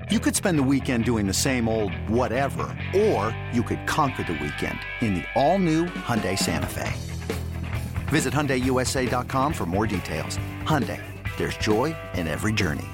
You could spend the weekend doing the same old whatever, or you could conquer the weekend in the all-new Hyundai Santa Fe. Visit HyundaiUSA.com for more details. Hyundai, there's joy in every journey.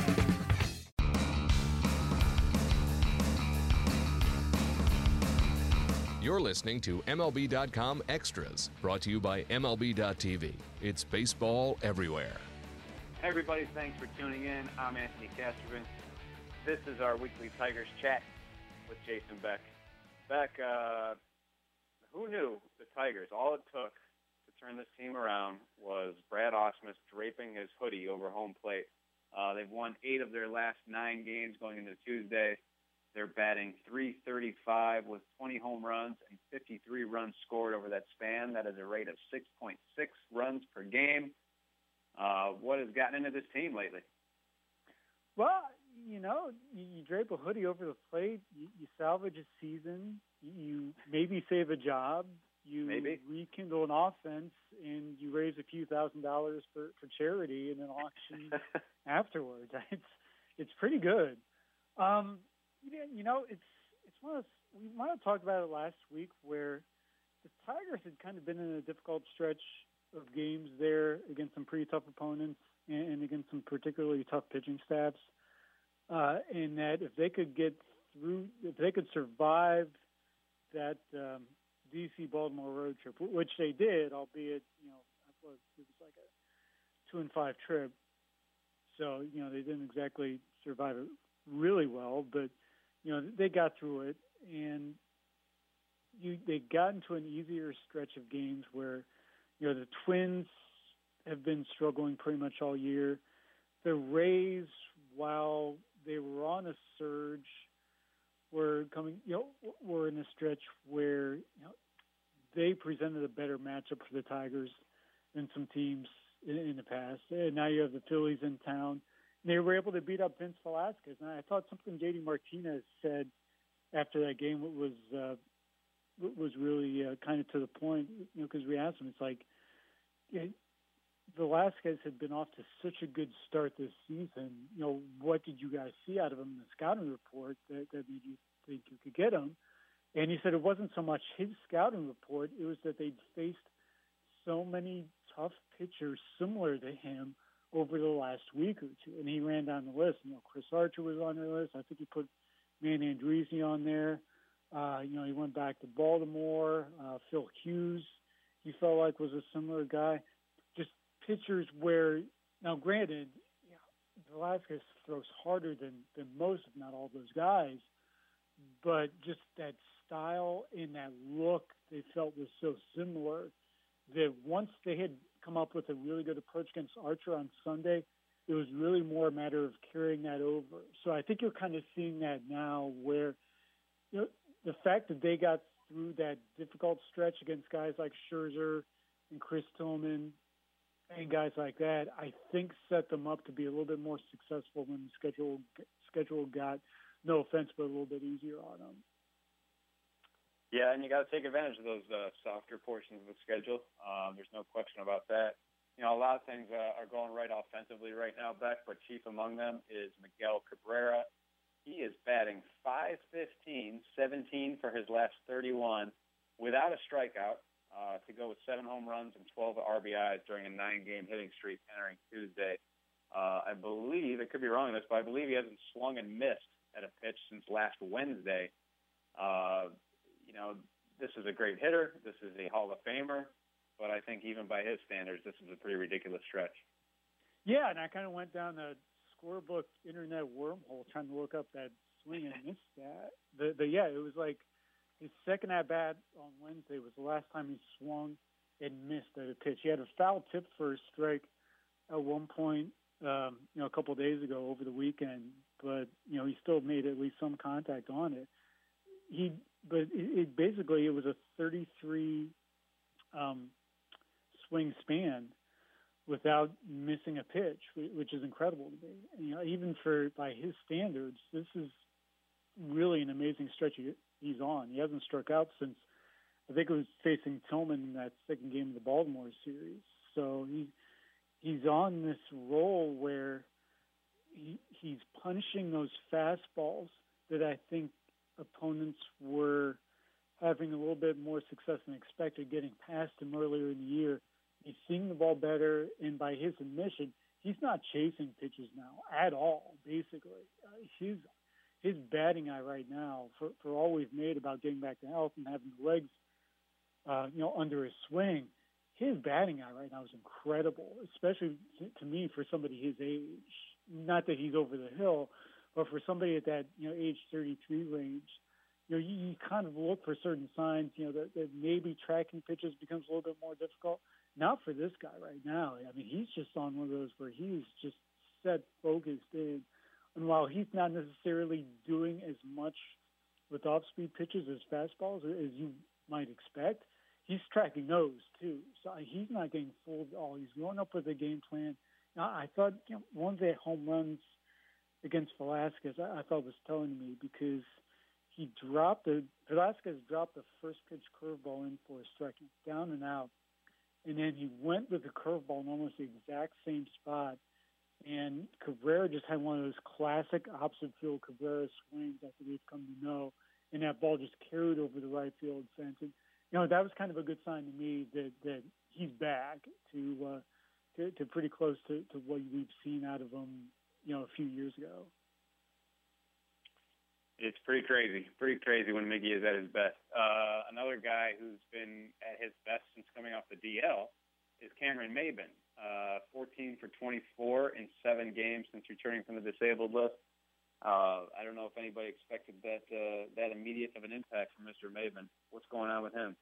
You're listening to MLB.com Extras, brought to you by MLB.tv. It's baseball everywhere. Hey everybody, thanks for tuning in. I'm Anthony Castrovan. This is our weekly Tigers chat with Jason Beck. Beck, who knew the Tigers, all it took to turn this team around was Brad Ausmus draping his hoodie over home plate. They've won 8 of their last 9 games going into Tuesday. They're batting .335 with 20 home runs and 53 runs scored over that span. That is a rate of 6.6 runs per game. What has gotten into this team lately? Well, you know, you drape a hoodie over the plate, you salvage a season, you maybe save a job, you rekindle an offense, and you raise a few $1,000s for charity in an auction afterwards. It's pretty good. You know, it's one of those, we might have talked about it last week, where the Tigers had kind of been in a difficult stretch of games there against some pretty tough opponents and against some particularly tough pitching staffs. And that if they could get through, if they could survive that D.C. Baltimore road trip, which they did, albeit, you know, it was like a 2-5 trip. So, you know, they didn't exactly survive it really well, but, you know, they got through it, and they got into an easier stretch of games where, you know, the Twins have been struggling pretty much all year. The Rays, while they were on a surge, were in a stretch where, you know, they presented a better matchup for the Tigers than some teams in the past. And now you have the Phillies in town. And they were able to beat up Vince Velasquez. And I thought something J.D. Martinez said after that game was really kind of to the point, you know, because we asked him, it's like, Velasquez had been off to such a good start this season. You know, what did you guys see out of him in the scouting report that made you think you could get him? And he said it wasn't so much his scouting report, it was that they'd faced so many tough pitchers similar to him over the last week or two. And he ran down the list. You know, Chris Archer was on the list. I think he put Manny Andreezy on there. You know, he went back to Baltimore. Phil Hughes, he felt like was a similar guy. Just pitchers where, now granted, you know, Velasquez throws harder than most, if not all those guys, but just that style and that look they felt was so similar that once they had come up with a really good approach against Archer on Sunday, it was really more a matter of carrying that over. So I think you're kind of seeing that now where, you know, the fact that they got through that difficult stretch against guys like Scherzer and Chris Tillman and guys like that, I think set them up to be a little bit more successful when the schedule got, no offense, but a little bit easier on them. Yeah, and you got to take advantage of those softer portions of the schedule. There's no question about that. You know, a lot of things are going right offensively right now, Beck, but chief among them is Miguel Cabrera. He is batting .515, 17 for his last 31, without a strikeout, to go with 7 home runs and 12 RBIs during a 9-game hitting streak entering Tuesday. I believe, I could be wrong on this, but I believe he hasn't swung and missed at a pitch since last Wednesday. You know, this is a great hitter. This is a Hall of Famer. But I think even by his standards, this is a pretty ridiculous stretch. Yeah, and I kind of went down the scorebook internet wormhole trying to look up that swing and miss stat. But yeah, it was like his second at-bat on Wednesday was the last time he swung and missed at a pitch. He had a foul tip for a strike at one point, you know, a couple of days ago over the weekend. But, you know, he still made at least some contact on it. But it basically, it was a 33 swing span without missing a pitch, which is incredible to me. You know, even by his standards, this is really an amazing stretch he's on. He hasn't struck out since, I think it was facing Tillman in that second game of the Baltimore series. So he's on this roll where he's punishing those fastballs that I think opponents were having a little bit more success than expected getting past him earlier in the year. He's seeing the ball better, and by his admission, he's not chasing pitches now at all, basically. His batting eye right now, for all we've made about getting back to health and having the legs, under his swing, his batting eye right now is incredible, especially to me for somebody his age. Not that he's over the hill, but for somebody at that, age 33 range, you kind of look for certain signs, that maybe tracking pitches becomes a little bit more difficult. Not for this guy right now. I mean, he's just on one of those where he's just set, focused in. And while he's not necessarily doing as much with off-speed pitches as fastballs as you might expect, he's tracking those too. So he's not getting fooled at all. He's going up with a game plan. Now, I thought one of the home runs against Velasquez, I thought was telling me because Velasquez dropped the first pitch curveball in for a strike, down and out. And then he went with the curveball in almost the exact same spot. And Cabrera just had one of those classic opposite field Cabrera swings that we've come to know. And that ball just carried over the right field fence. And, that was kind of a good sign to me that he's back to pretty close to what we've seen out of him, a few years ago. It's pretty crazy when Miggy is at his best. Another guy who's been at his best since coming off the DL is Cameron Maybin, 14 for 24 in 7 games since returning from the disabled list. I don't know if anybody expected that immediate of an impact from Mr. Maybin. What's going on with him?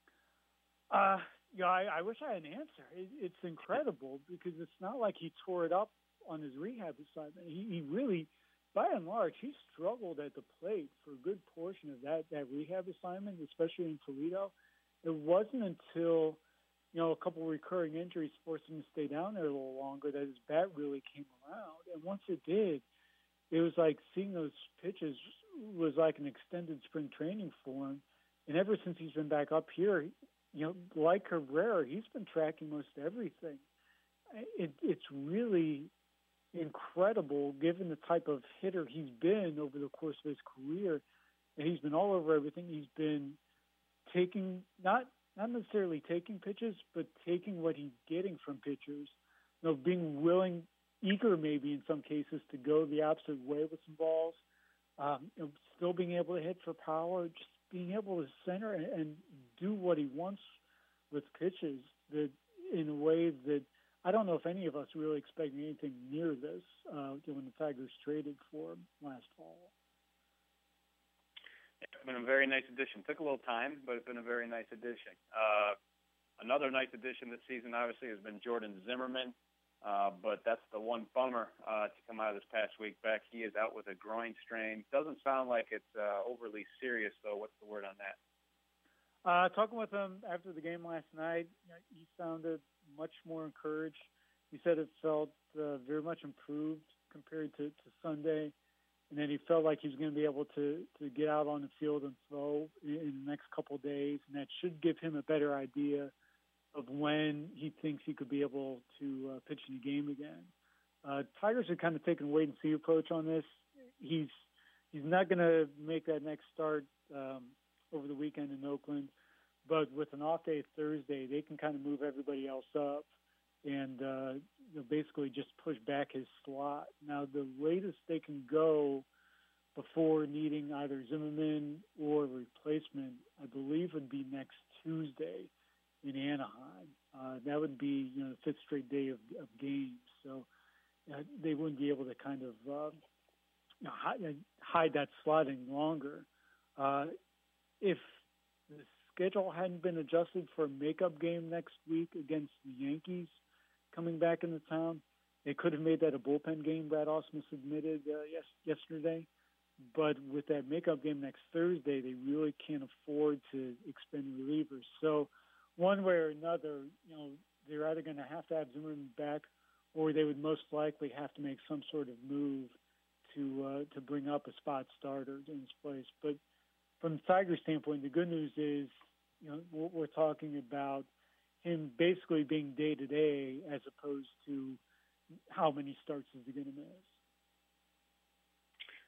I wish I had an answer. It's incredible because it's not like he tore it up on his rehab assignment. He really, by and large, he struggled at the plate for a good portion of that rehab assignment, especially in Toledo. It wasn't until, a couple of recurring injuries forced him to stay down there a little longer that his bat really came around. And once it did, it was like seeing those pitches was like an extended spring training for him. And ever since he's been back up here, like Cabrera, he's been tracking most everything. It's really incredible given the type of hitter he's been over the course of his career. And he's been all over everything. He's been taking, not necessarily taking pitches, but taking what he's getting from pitchers. Being willing, eager maybe in some cases to go the opposite way with some balls. Still being able to hit for power, just being able to center and do what he wants with pitches that in a way that I don't know if any of us really expected anything near this when the Tigers traded for him last fall. It's been a very nice addition. Took a little time, but it's been a very nice addition. Another nice addition this season, obviously, has been Jordan Zimmerman, but that's the one bummer to come out of this past week back. He is out with a groin strain. Doesn't sound like it's overly serious, though. What's the word on that? Talking with him after the game last night, he sounded much more encouraged. He said it felt very much improved compared to Sunday, and then he felt like he was going to be able to get out on the field and throw in the next couple of days, and that should give him a better idea of when he thinks he could be able to pitch in the game again. Tigers are kind of taking a wait-and-see approach on this. He's not going to make that next start over the weekend in Oakland, but with an off day Thursday, they can kind of move everybody else up and basically just push back his slot. Now, the latest they can go before needing either Zimmerman or replacement, I believe, would be next Tuesday in Anaheim. That would be the fifth straight day of games, so they wouldn't be able to kind of hide that slot any longer. If the schedule hadn't been adjusted for a makeup game next week against the Yankees coming back into town, they could have made that a bullpen game. Brad Ausmus admitted yesterday. But with that makeup game next Thursday, they really can't afford to expend relievers. So one way or another, they're either going to have Zimmerman back, or they would most likely have to make some sort of move to bring up a spot starter in his place. But from the Tigers' standpoint, the good news is, we're talking about him basically being day-to-day as opposed to how many starts is he going to miss.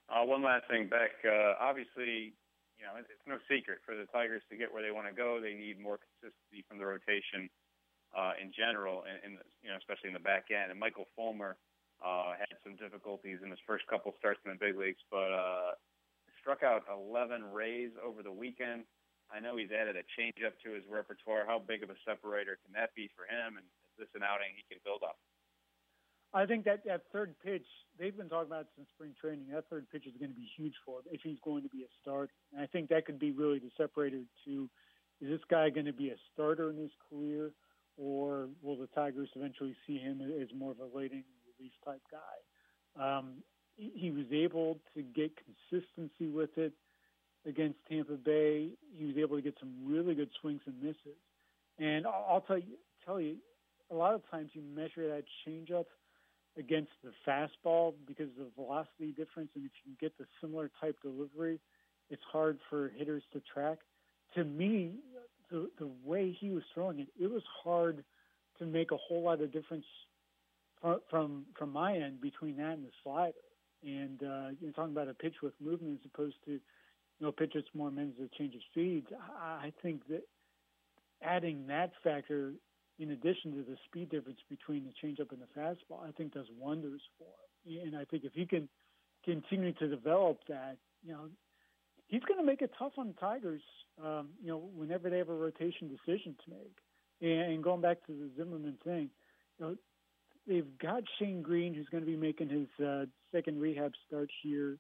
One last thing, Beck. Obviously, it's no secret for the Tigers to get where they want to go. They need more consistency from the rotation in general, and especially in the back end. And Michael Fulmer had some difficulties in his first couple starts in the big leagues, but struck out 11 Rays over the weekend. I know he's added a changeup to his repertoire. How big of a separator can that be for him? And is this an outing he can build up? I think that third pitch, they've been talking about it since spring training. That third pitch is going to be huge for him if he's going to be a starter. And I think that could be really the separator to, is this guy going to be a starter in his career, or will the Tigers eventually see him as more of a late inning relief type guy? He was able to get consistency with it against Tampa Bay. He was able to get some really good swings and misses. And I'll tell you, a lot of times you measure that changeup against the fastball because of the velocity difference, and if you can get the similar type delivery, it's hard for hitters to track. To me, the way he was throwing it, it was hard to make a whole lot of difference from my end between that and the slider. And you're talking about a pitch with movement as opposed to a pitch that's more meant as a change of speeds. I think that adding that factor in addition to the speed difference between the changeup and the fastball, I think does wonders for him. And I think if he can continue to develop that, he's going to make it tough on the Tigers, whenever they have a rotation decision to make. And going back to the Zimmerman thing, they've got Shane Green, who's going to be making his second rehab start here,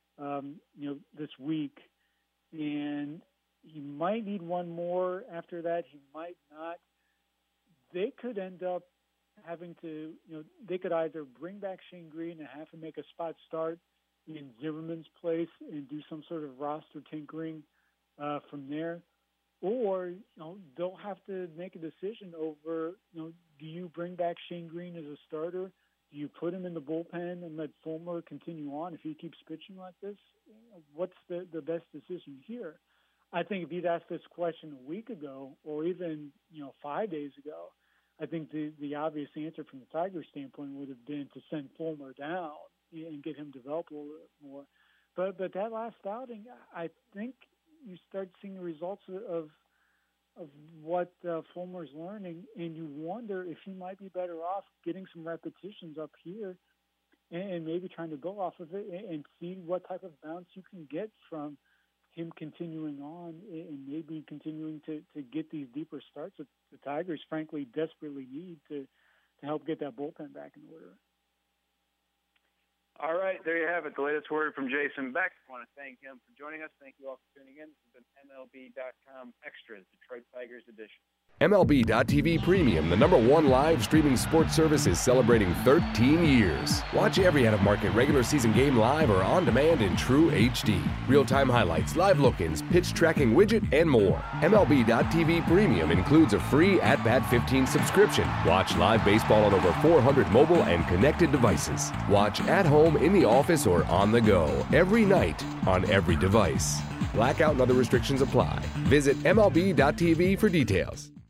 this week. And he might need one more after that. He might not. They could end up having to, they could either bring back Shane Green and have him make a spot start in Zimmerman's place and do some sort of roster tinkering from there, or, they'll have to make a decision over, do you bring back Shane Green as a starter? Do you put him in the bullpen and let Fulmer continue on if he keeps pitching like this? What's the best decision here? I think if you'd asked this question a week ago or even, 5 days ago, I think the obvious answer from the Tigers standpoint would have been to send Fulmer down and get him developed a little bit more. But that last outing, I think you start seeing the results of what Fulmer's learning, and you wonder if he might be better off getting some repetitions up here and maybe trying to go off of it and see what type of bounce you can get from him continuing on and maybe continuing to get these deeper starts that the Tigers, frankly, desperately need to help get that bullpen back in order. All right, there you have it. The latest word from Jason Beck. I want to thank him for joining us. Thank you all for tuning in. This has been MLB.com Extras, Detroit Tigers edition. MLB.TV Premium, the #1 live streaming sports service, is celebrating 13 years. Watch every out-of-market regular season game live or on demand in true HD. Real-time highlights, live look-ins, pitch tracking widget, and more. MLB.TV Premium includes a free At-Bat 15 subscription. Watch live baseball on over 400 mobile and connected devices. Watch at home, in the office, or on the go, every night, on every device. Blackout and other restrictions apply. Visit MLB.TV for details.